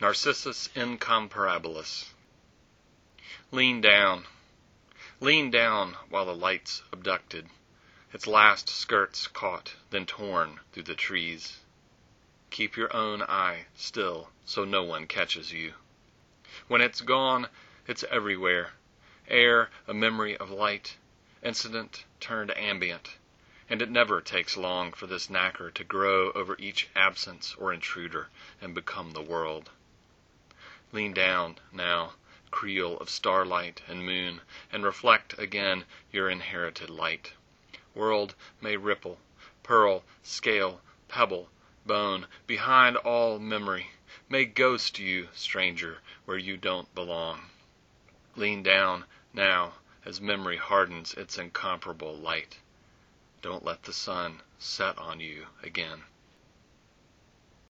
Narcissus incomparabilis. Lean down while the light's abducted, its last skirts caught, then torn through the trees. Keep your own eye still so no one catches you. When it's gone, it's everywhere. Air, a memory of light, incident turned ambient, and it never takes long for this knacker to grow over each absence or intruder and become the world. Lean down now, creel of starlight and moon, and reflect again your inherited light. World may ripple, pearl, scale, pebble, bone, behind all memory, may ghost you, stranger, where you don't belong. Lean down now as memory hardens its incomparable light. Don't let the sun set on you again.